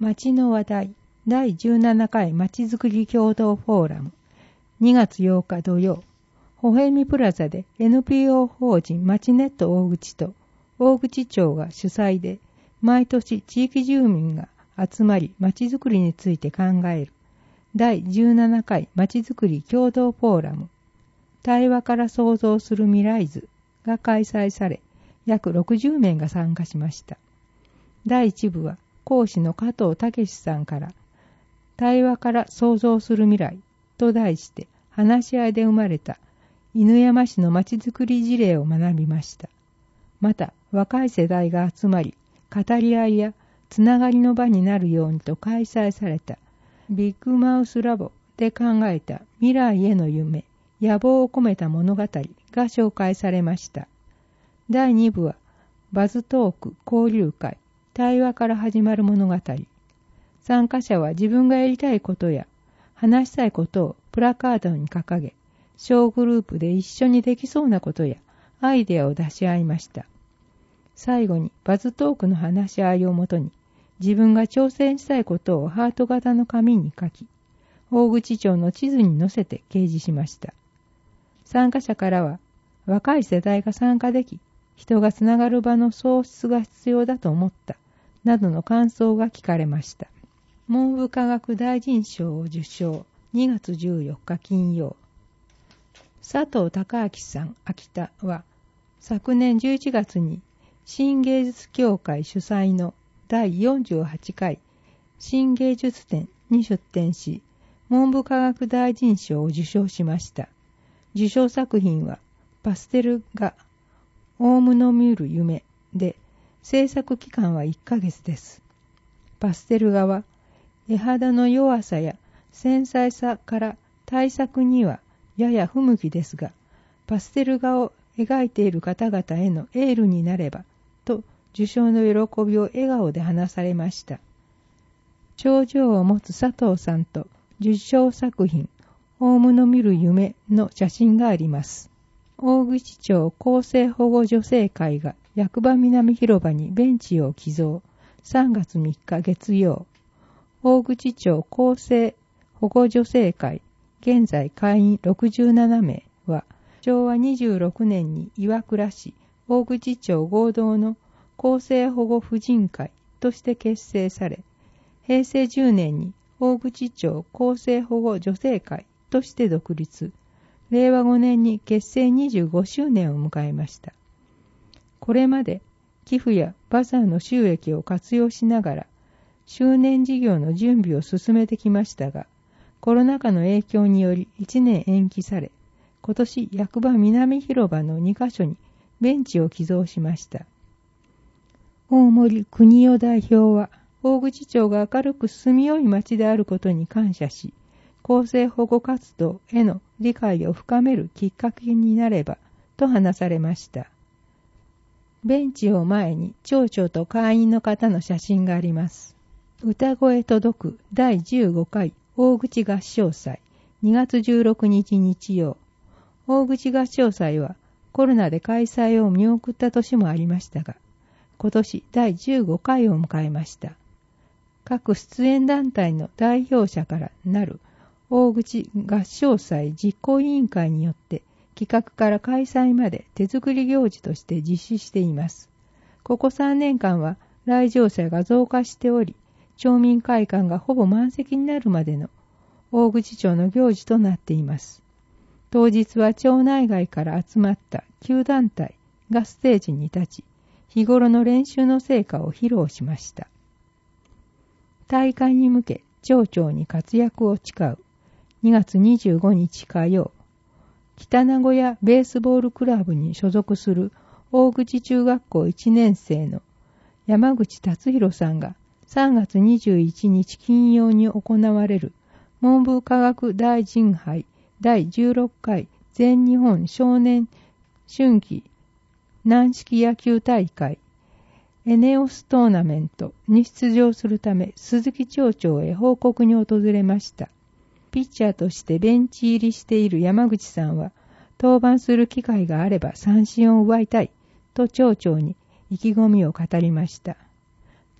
町の話題第17回まちづくり共同フォーラム2月8日土曜、ほへみプラザで NPO 法人まちネット大口と大口町が主催で毎年地域住民が集まりまちづくりについて考える第17回まちづくり共同フォーラム対話から創造する未来図が開催され、約60名が参加しました。第1部は講師の加藤武さんから対話から創造する未来と題して話し合いで生まれた犬山市のまちづくり事例を学びました。また若い世代が集まり語り合いやつながりの場になるようにと開催されたビッグマウスラボで考えた未来への夢、野望を込めた物語が紹介されました。第2部はバズトーク交流会対話から始まる物語。参加者は自分がやりたいことや話したいことをプラカードに掲げ、小グループで一緒にできそうなことやアイデアを出し合いました。最後にバズトークの話し合いをもとに自分が挑戦したいことをハート型の紙に書き、大口町の地図に載せて掲示しました。参加者からは若い世代が参加でき、人がつながる場の創出が必要だと思ったなどの感想が聞かれました。文部科学大臣賞を受賞2月14日金曜。佐藤孝明さん秋田は昨年11月に新芸術協会主催の第48回新芸術展に出展し、文部科学大臣賞を受賞しました。受賞作品はパステル画オウムの見る夢で、制作期間は1ヶ月です。パステル画は絵肌の弱さや繊細さから対策にはやや不向きですが、パステル画を描いている方々へのエールになればと受賞の喜びを笑顔で話されました。賞状を持つ佐藤さんと受賞作品オウムの見る夢の写真があります。大口町厚生保護女性会が役場南広場にベンチを寄贈。3月3日月曜。大口町厚生保護女性会現在会員67名は昭和26年に岩倉市大口町合同の厚生保護婦人会として結成され、平成10年に大口町厚生保護女性会として独立。令和5年に結成25周年を迎えました。これまで寄付やバザーの収益を活用しながら周年事業の準備を進めてきましたが、コロナ禍の影響により1年延期され、今年役場南広場の2カ所にベンチを寄贈しました。大森邦夫代表は、大口町が明るく住みよい町であることに感謝し、厚生保護活動への理解を深めるきっかけになればと話されました。ベンチを前に町長と会員の方の写真があります。歌声届く第15回大口合唱祭2月16日日曜。大口合唱祭はコロナで開催を見送った年もありましたが、今年第15回を迎えました。各出演団体の代表者からなる大口合唱祭実行委員会によって企画から開催まで手作り行事として実施しています。ここ3年間は来場者が増加しており、町民会館がほぼ満席になるまでの大口町の行事となっています。当日は町内外から集まった9団体がステージに立ち、日頃の練習の成果を披露しました。大会に向け町長に活躍を誓う2月25日火曜、北名古屋ベースボールクラブに所属する大口中学校1年生の山口達弘さんが3月21日金曜に行われる文部科学大臣杯第16回全日本少年春季軟式野球大会エネオストーナメントに出場するため鈴木町長へ報告に訪れました。ピッチャーとしてベンチ入りしている山口さんは、登板する機会があれば三振を奪いたいと町長に意気込みを語りました。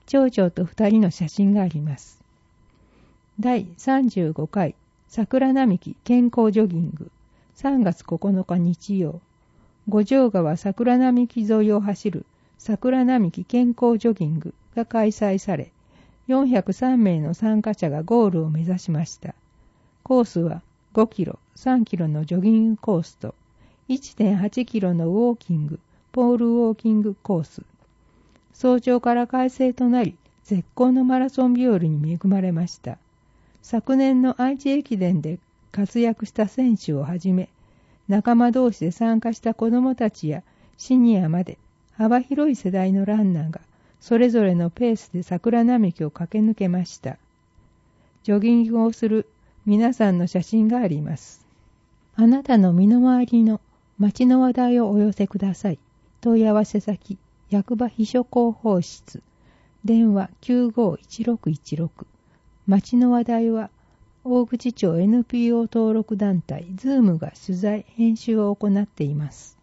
町長と2人の写真があります。第35回桜並木健康ジョギング3月9日日曜、五条川桜並木沿いを走る桜並木健康ジョギングが開催され、403名の参加者がゴールを目指しました。コースは5キロ、3キロのジョギングコースと 1.8 キロのウォーキング、ポールウォーキングコース。早朝から快晴となり、絶好のマラソン日和に恵まれました。昨年の愛知駅伝で活躍した選手をはじめ、仲間同士で参加した子どもたちやシニアまで幅広い世代のランナーがそれぞれのペースで桜並木を駆け抜けました。ジョギングをする皆さんの写真があります。あなたの身の回りの町の話題をお寄せください。問い合わせ先、役場秘書広報室、電話 951616。町の話題は、大口町 NPO 登録団体ズームが取材・編集を行っています。